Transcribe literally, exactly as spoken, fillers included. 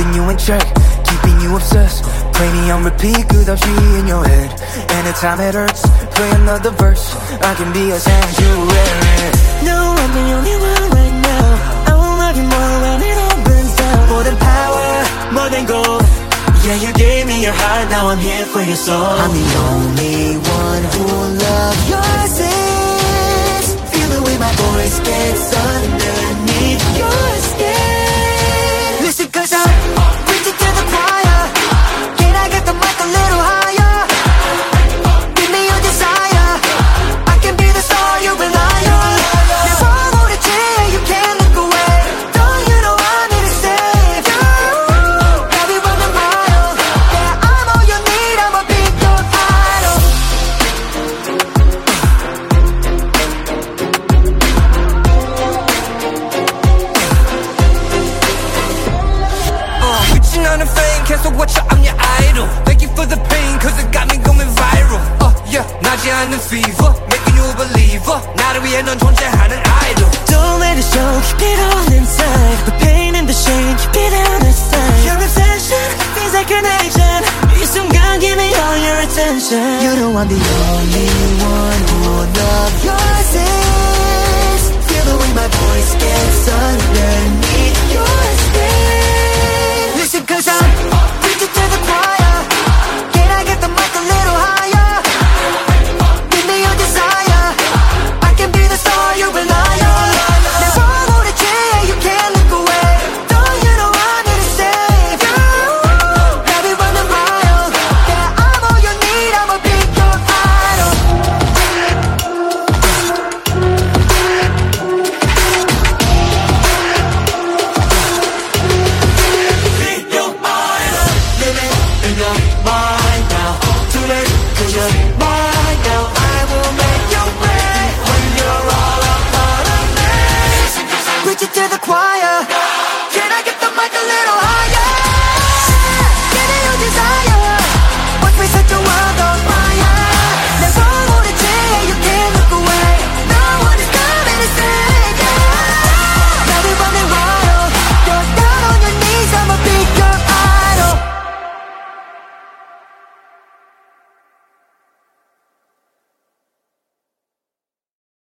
keeping you in check, keeping you obsessed. Play me on repeat, 끝없이 in your head. Anytime it hurts, play another verse. I can be a sanctuary. No, I'm the only one right now. I will love you more when it all burns down. More than power, more than gold. Yeah, you gave me your heart, now I'm here for your soul. I'm the only one who will love your sins. Feel the way my voice gets underneath your skin. Listen, cause I'm preaching to the choir. Can I get the mic a little higher? Give me your desire. I can be the star you rely on. Never hold a chair, you can't look away. Don't you know I'm here to save you? I'll be running miles. Yeah, I'm all you need, I'ma be your idol. Uh, reaching on the fame, cancel watch out, I'm your idol. Thank you for the pain, cause it got me going viral. Uh, yeah, 나지 않는 fever, making you a believer. 나를 위해 넌 존재하는 idol. Don't let it show, keep it all inside. The pain and the shame, keep it out of sight. Your obsession feels like an addiction. 이 순간, give me all your attention. You know I'm the only one who will love your sins. Feel the way my voice gets